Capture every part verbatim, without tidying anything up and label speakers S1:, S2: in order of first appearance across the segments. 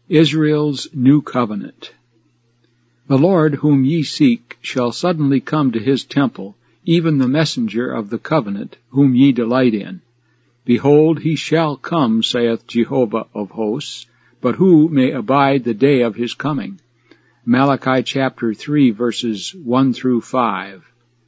S1: Israel's New Covenant. The Lord whom ye seek shall suddenly come to his temple, even the messenger of the covenant, whom ye delight in. Behold, he shall come, saith Jehovah of hosts, but who may abide the day of his coming? Malachi chapter three, verses one through five.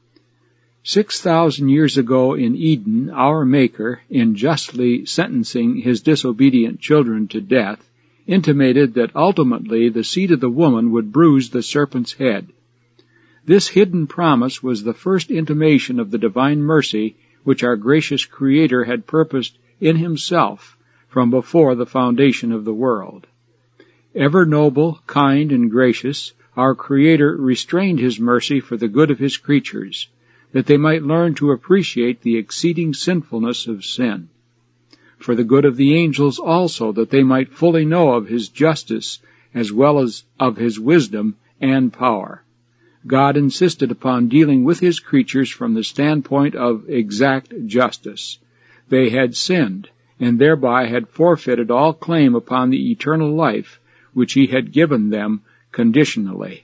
S1: Six thousand years ago in Eden, our Maker, in justly sentencing his disobedient children to death, intimated that ultimately the seed of the woman would bruise the serpent's head. This hidden promise was the first intimation of the divine mercy which our gracious Creator had purposed in himself from before the foundation of the world. Ever noble, kind, and gracious, our Creator restrained his mercy for the good of his creatures, that they might learn to appreciate the exceeding sinfulness of sin. For the good of the angels also, that they might fully know of his justice as well as of his wisdom and power. God insisted upon dealing with his creatures from the standpoint of exact justice. They had sinned, and thereby had forfeited all claim upon the eternal life which he had given them conditionally.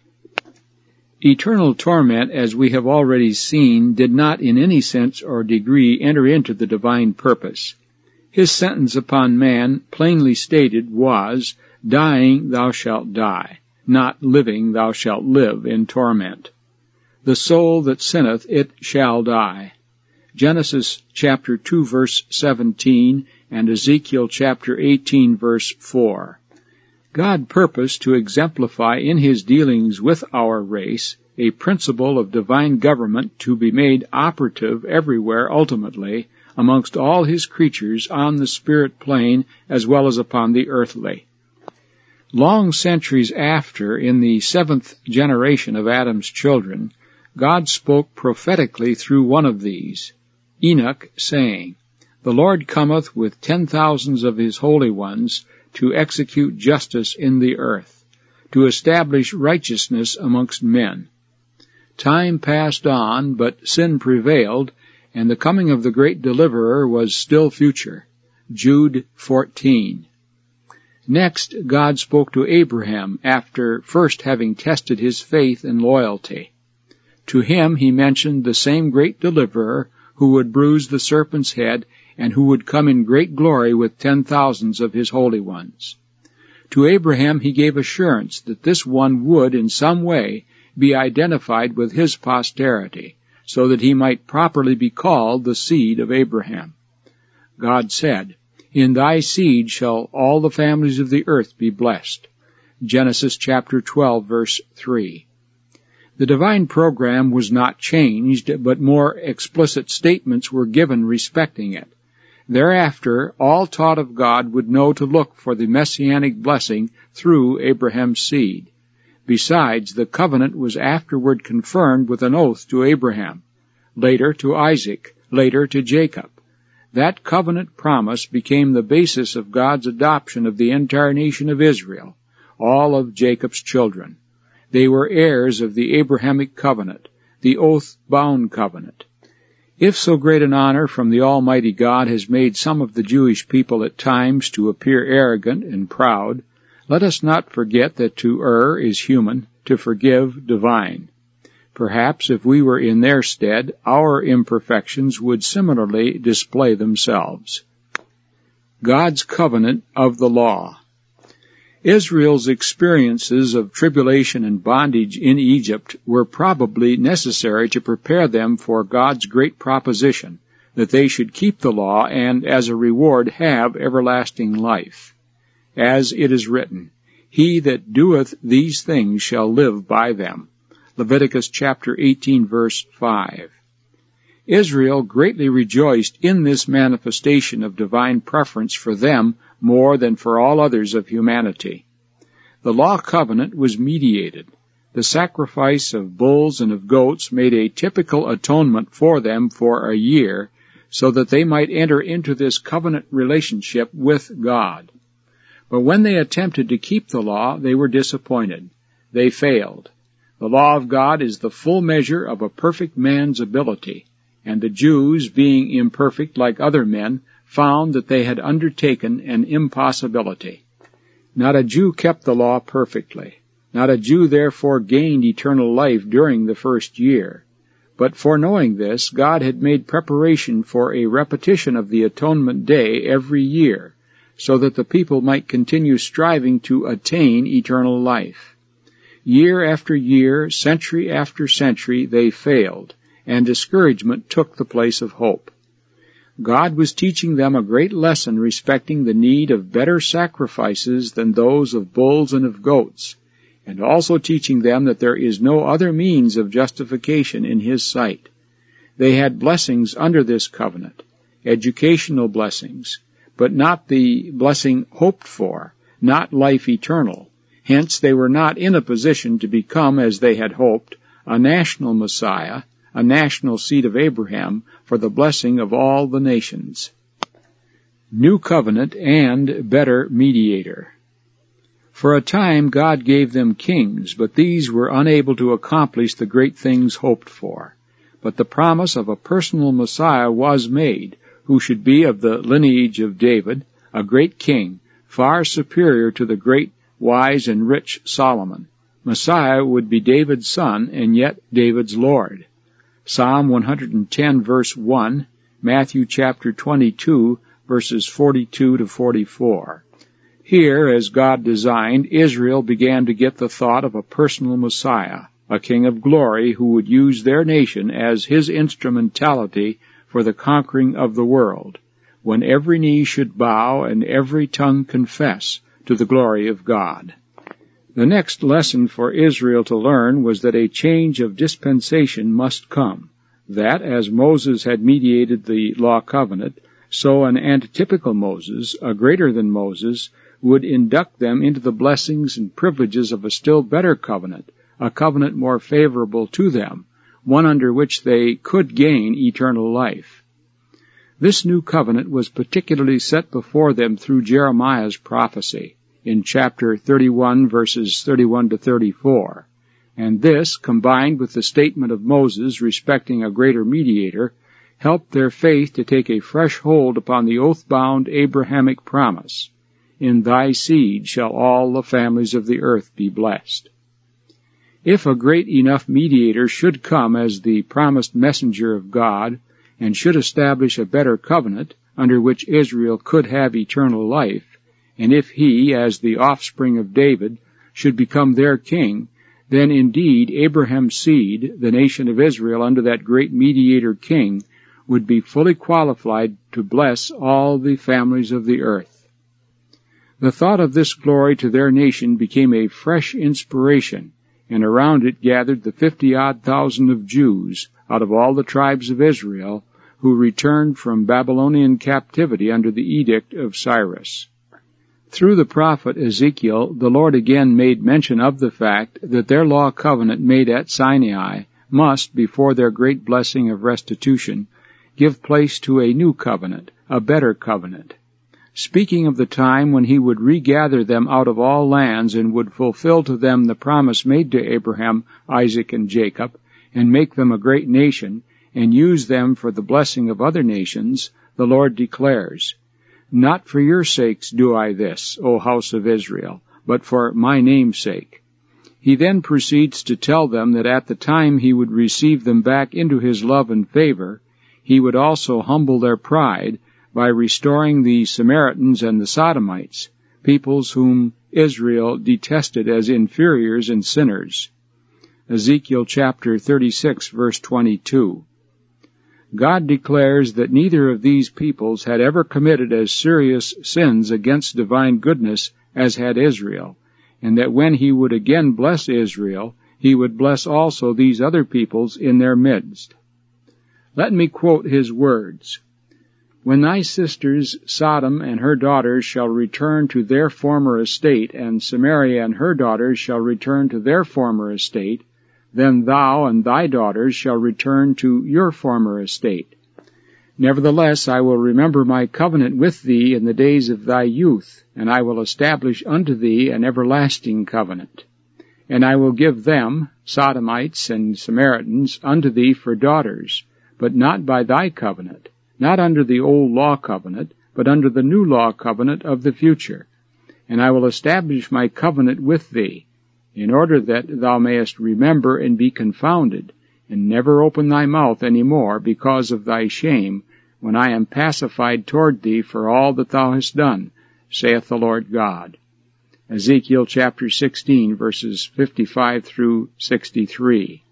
S1: Eternal torment, as we have already seen, did not in any sense or degree enter into the divine purpose. His sentence upon man, plainly stated, was, dying thou shalt die, not living thou shalt live in torment. The soul that sinneth, it shall die. Genesis chapter two, verse seventeen, and Ezekiel chapter eighteen, verse four. God purposed to exemplify in his dealings with our race a principle of divine government to be made operative everywhere ultimately amongst all his creatures on the spirit plane as well as upon the earthly. Long centuries after, in the seventh generation of Adam's children, God spoke prophetically through one of these, Enoch, saying, The Lord cometh with ten thousands of his holy ones to execute justice in the earth, to establish righteousness amongst men. Time passed on, but sin prevailed, and the coming of the great deliverer was still future. Jude fourteen. Next, God spoke to Abraham after first having tested his faith and loyalty. To him he mentioned the same great deliverer who would bruise the serpent's head and who would come in great glory with ten thousands of his holy ones. To Abraham he gave assurance that this one would, in some way, be identified with his posterity, so that he might properly be called the seed of Abraham. God said, In thy seed shall all the families of the earth be blessed. Genesis chapter twelve, verse three. The divine program was not changed, but more explicit statements were given respecting it. Thereafter, all taught of God would know to look for the messianic blessing through Abraham's seed. Besides, the covenant was afterward confirmed with an oath to Abraham, later to Isaac, later to Jacob. That covenant promise became the basis of God's adoption of the entire nation of Israel, all of Jacob's children. They were heirs of the Abrahamic covenant, the oath-bound covenant. If so great an honor from the Almighty God has made some of the Jewish people at times to appear arrogant and proud, let us not forget that to err is human, to forgive divine. Perhaps if we were in their stead, our imperfections would similarly display themselves. God's covenant of the law. Israel's experiences of tribulation and bondage in Egypt were probably necessary to prepare them for God's great proposition, that they should keep the law and, as a reward, have everlasting life. As it is written, He that doeth these things shall live by them. Leviticus chapter eighteen, verse five. Israel greatly rejoiced in this manifestation of divine preference for them more than for all others of humanity. The law covenant was mediated. The sacrifice of bulls and of goats made a typical atonement for them for a year, so that they might enter into this covenant relationship with God. But when they attempted to keep the law, they were disappointed. They failed. The law of God is the full measure of a perfect man's ability, and the Jews, being imperfect like other men, found that they had undertaken an impossibility. Not a Jew kept the law perfectly. Not a Jew therefore gained eternal life during the first year. But foreknowing this, God had made preparation for a repetition of the atonement day every year, so that the people might continue striving to attain eternal life. Year after year, century after century, they failed, and discouragement took the place of hope. God was teaching them a great lesson respecting the need of better sacrifices than those of bulls and of goats, and also teaching them that there is no other means of justification in His sight. They had blessings under this covenant, educational blessings, but not the blessing hoped for, not life eternal. Hence they were not in a position to become, as they had hoped, a national Messiah, a national seed of Abraham, for the blessing of all the nations. New covenant and better mediator. For a time God gave them kings, but these were unable to accomplish the great things hoped for. But the promise of a personal Messiah was made, who should be of the lineage of David, a great king, far superior to the great, wise, and rich Solomon. Messiah would be David's son, and yet David's Lord. Psalm one hundred ten, verse one, Matthew chapter twenty-two, verses forty-two to forty-four. Here, as God designed, Israel began to get the thought of a personal Messiah, a King of glory who would use their nation as His instrumentality for the conquering of the world, when every knee should bow and every tongue confess to the glory of God. The next lesson for Israel to learn was that a change of dispensation must come, that, as Moses had mediated the law covenant, so an antitypical Moses, a greater than Moses, would induct them into the blessings and privileges of a still better covenant, a covenant more favorable to them, one under which they could gain eternal life. This new covenant was particularly set before them through Jeremiah's prophecy, in chapter thirty-one, verses thirty-one to thirty-four, and this, combined with the statement of Moses respecting a greater mediator, helped their faith to take a fresh hold upon the oath-bound Abrahamic promise, "In thy seed shall all the families of the earth be blessed." If a great enough mediator should come as the promised messenger of God, and should establish a better covenant, under which Israel could have eternal life, and if he, as the offspring of David, should become their king, then indeed Abraham's seed, the nation of Israel under that great mediator king, would be fully qualified to bless all the families of the earth. The thought of this glory to their nation became a fresh inspiration, and around it gathered the fifty-odd thousand of Jews out of all the tribes of Israel who returned from Babylonian captivity under the edict of Cyrus. Through the prophet Ezekiel, the Lord again made mention of the fact that their law covenant made at Sinai must, before their great blessing of restitution, give place to a new covenant, a better covenant. Speaking of the time when He would regather them out of all lands and would fulfill to them the promise made to Abraham, Isaac, and Jacob, and make them a great nation, and use them for the blessing of other nations, the Lord declares, "Not for your sakes do I this, O house of Israel, but for my name's sake." He then proceeds to tell them that at the time He would receive them back into His love and favor, He would also humble their pride by restoring the Samaritans and the Sodomites, peoples whom Israel detested as inferiors and sinners. Ezekiel chapter thirty-six, verse twenty-two. God declares that neither of these peoples had ever committed as serious sins against divine goodness as had Israel, and that when He would again bless Israel, He would bless also these other peoples in their midst. Let me quote His words. "When thy sisters Sodom and her daughters shall return to their former estate, and Samaria and her daughters shall return to their former estate, then thou and thy daughters shall return to your former estate. Nevertheless I will remember my covenant with thee in the days of thy youth, and I will establish unto thee an everlasting covenant. And I will give them, Sodomites and Samaritans, unto thee for daughters, but not by thy covenant, not under the old law covenant, but under the new law covenant of the future. and I will establish my covenant with thee, in order that thou mayest remember and be confounded, and never open thy mouth any more because of thy shame, when I am pacified toward thee for all that thou hast done, saith the Lord God. Ezekiel chapter sixteen, verses fifty-five through sixty-three.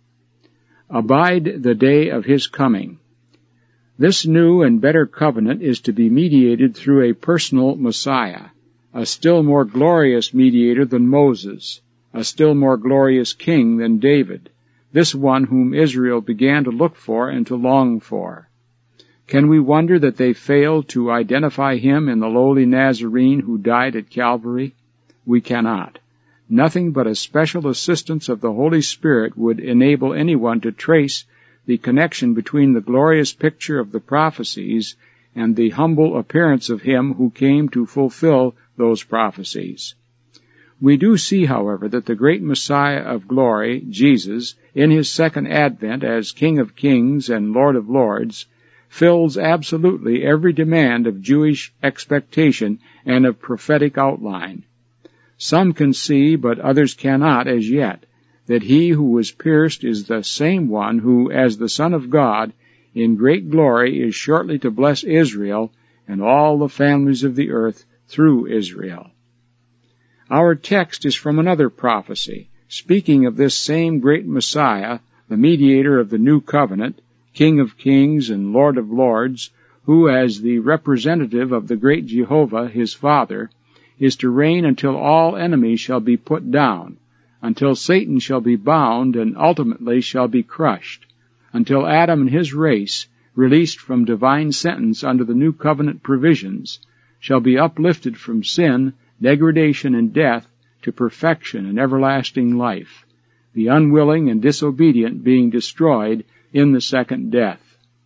S1: Abide the day of his coming. This new and better covenant is to be mediated through a personal Messiah, a still more glorious mediator than Moses, a still more glorious king than David, this one whom Israel began to look for and to long for. Can we wonder that they failed to identify him in the lowly Nazarene who died at Calvary? We cannot. Nothing but a special assistance of the Holy Spirit would enable anyone to trace the connection between the glorious picture of the prophecies and the humble appearance of him who came to fulfill those prophecies. We do see, however, that the great Messiah of glory, Jesus, in his second advent as King of Kings and Lord of Lords, fills absolutely every demand of Jewish expectation and of prophetic outline. Some can see, but others cannot as yet, that he who was pierced is the same one who, as the Son of God, in great glory is shortly to bless Israel and all the families of the earth through Israel. Our text is from another prophecy, speaking of this same great Messiah, the mediator of the new covenant, King of kings and Lord of lords, who, as the representative of the great Jehovah, his Father, is to reign until all enemies shall be put down, until Satan shall be bound and ultimately shall be crushed, until Adam and his race, released from divine sentence under the new covenant provisions, shall be uplifted from sin, degradation, and death to perfection and everlasting life, the unwilling and disobedient being destroyed in the second death.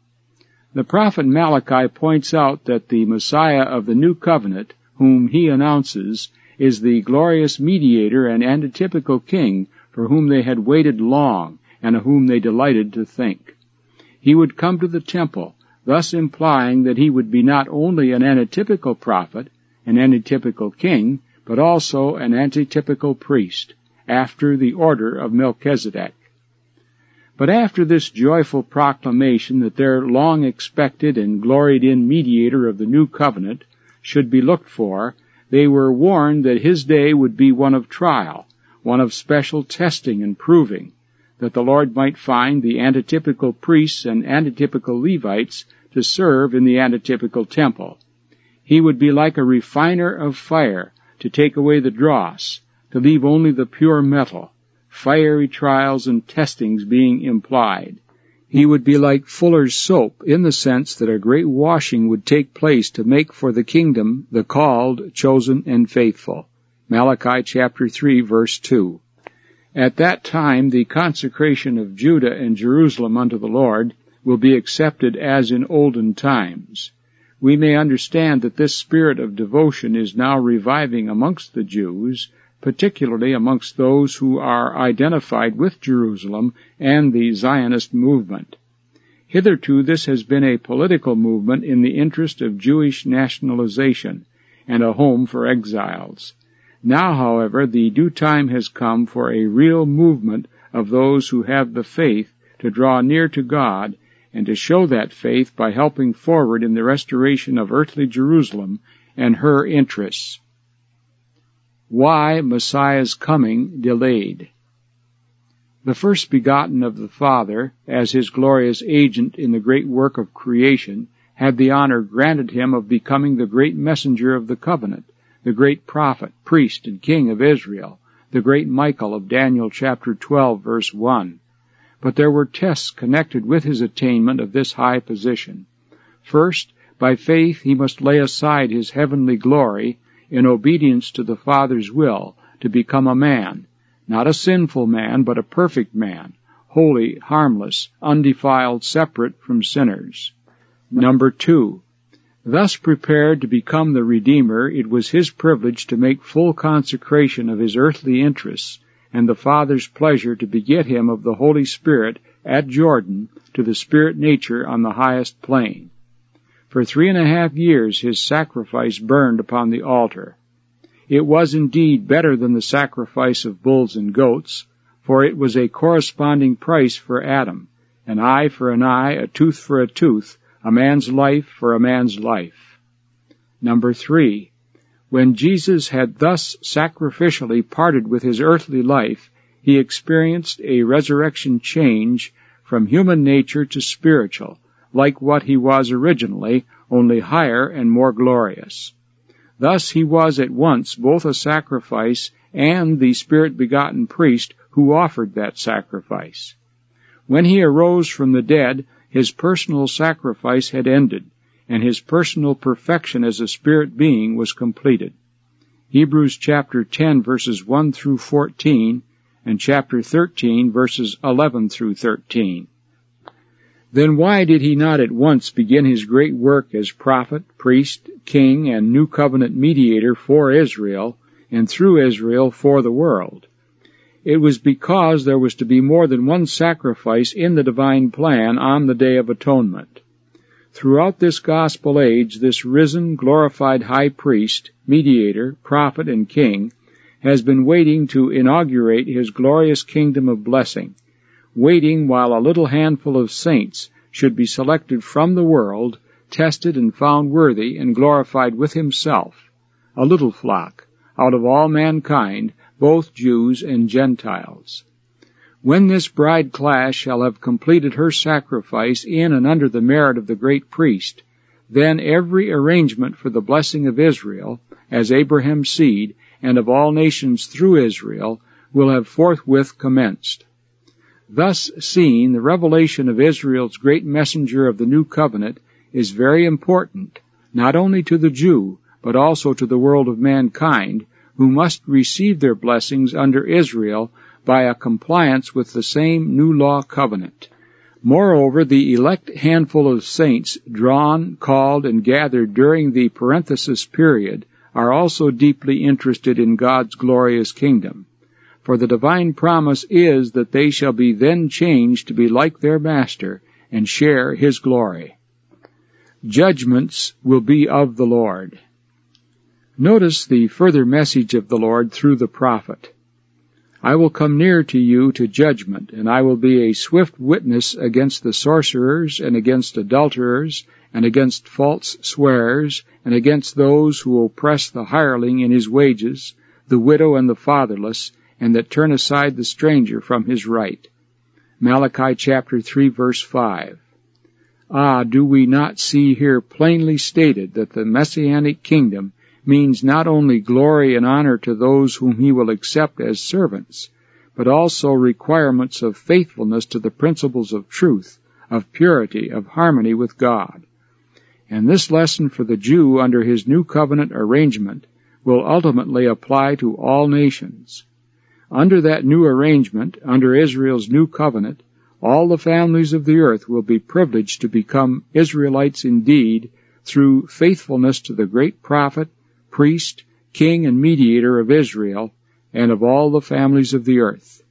S1: The prophet Malachi points out that the Messiah of the new covenant, whom he announces, is the glorious mediator and antitypical king for whom they had waited long and of whom they delighted to think. He would come to the temple, thus implying that he would be not only an antitypical prophet, an antitypical king, but also an antitypical priest, after the order of Melchizedek. But after this joyful proclamation that their long-expected and gloried-in mediator of the new covenant should be looked for, they were warned that his day would be one of trial, one of special testing and proving, that the Lord might find the antitypical priests and antitypical Levites to serve in the antitypical temple. He would be like a refiner of fire to take away the dross, to leave only the pure metal, fiery trials and testings being implied. He would be like fuller's soap in the sense that a great washing would take place to make for the kingdom the called, chosen, and faithful. Malachi chapter three, verse two. At that time the consecration of Judah and Jerusalem unto the Lord will be accepted as in olden times. We may understand that this spirit of devotion is now reviving amongst the Jews, particularly amongst those who are identified with Jerusalem and the Zionist movement. Hitherto this has been a political movement in the interest of Jewish nationalization and a home for exiles. Now, however, the due time has come for a real movement of those who have the faith to draw near to God and to show that faith by helping forward in the restoration of earthly Jerusalem and her interests. Why Messiah's coming delayed. The first begotten of the Father, as his glorious agent in the great work of creation, had the honor granted him of becoming the great messenger of the covenant, the great prophet, priest, and king of Israel, the great Michael of Daniel chapter twelve, verse one. But there were tests connected with his attainment of this high position. First, by faith he must lay aside his heavenly glory in obedience to the Father's will, to become a man, not a sinful man, but a perfect man, holy, harmless, undefiled, separate from sinners. Number two, thus prepared to become the Redeemer, it was his privilege to make full consecration of his earthly interests, and the Father's pleasure to beget him of the Holy Spirit at Jordan to the spirit nature on the highest plane. For three and a half years his sacrifice burned upon the altar. It was indeed better than the sacrifice of bulls and goats, for it was a corresponding price for Adam, an eye for an eye, a tooth for a tooth, a man's life for a man's life. Number three, when Jesus had thus sacrificially parted with his earthly life, he experienced a resurrection change from human nature to spiritual, like what he was originally, only higher and more glorious. Thus he was at once both a sacrifice and the Spirit-begotten priest who offered that sacrifice. When he arose from the dead, his personal sacrifice had ended, and his personal perfection as a spirit being was completed. Hebrews chapter ten verses one through fourteen, and chapter thirteen verses eleven through thirteen. Then why did he not at once begin his great work as prophet, priest, king, and new covenant mediator for Israel, and through Israel for the world? It was because there was to be more than one sacrifice in the divine plan on the Day of Atonement. Throughout this gospel age, this risen, glorified high priest, mediator, prophet, and king has been waiting to inaugurate his glorious kingdom of blessing, waiting while a little handful of saints should be selected from the world, tested and found worthy and glorified with himself, a little flock, out of all mankind, both Jews and Gentiles. When this bride class shall have completed her sacrifice in and under the merit of the great priest, then every arrangement for the blessing of Israel, as Abraham's seed, and of all nations through Israel, will have forthwith commenced. Thus seen, the revelation of Israel's great messenger of the new covenant is very important, not only to the Jew, but also to the world of mankind, who must receive their blessings under Israel by a compliance with the same new law covenant. Moreover, the elect handful of saints drawn, called, and gathered during the parenthesis period are also deeply interested in God's glorious kingdom. For the divine promise is that they shall be then changed to be like their Master and share his glory. Judgments will be of the Lord. Notice the further message of the Lord through the prophet. I will come near to you to judgment, and I will be a swift witness against the sorcerers, and against adulterers, and against false swearers, and against those who oppress the hireling in his wages, the widow and the fatherless, and that turn aside the stranger from his right. Malachi chapter three verse five. Ah, do we not see here plainly stated that the Messianic kingdom means not only glory and honor to those whom he will accept as servants, but also requirements of faithfulness to the principles of truth, of purity, of harmony with God. And this lesson for the Jew under his new covenant arrangement will ultimately apply to all nations. Under that new arrangement, under Israel's new covenant, all the families of the earth will be privileged to become Israelites indeed through faithfulness to the great prophet, priest, king, and mediator of Israel, and of all the families of the earth.